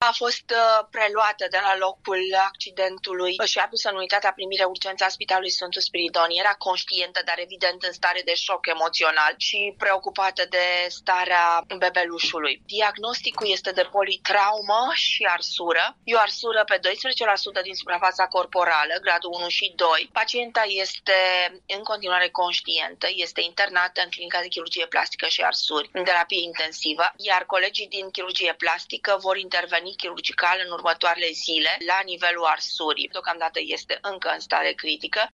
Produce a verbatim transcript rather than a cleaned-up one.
a fost preluată de la locul accidentului și adusă în unitatea primire urgență a Spitalului Sfântul Spiridon. Era conștientă, dar evident în stare de șoc emoțional și preocupată de starea bebelușului. Diagnosticul este de politraumă și arsură. E o arsură pe doisprezece la sută din suprafața corporală, gradul unu și doi. Pacienta este în continuare conștientă, este internată în clinica de chirurgie plastică și arsuri, în terapie intensivă, iar colegii din chirurgie plastică vor interveni chirurgical în următoarele zile la nivelul arsurii. Deocamdată este încă în stare critică.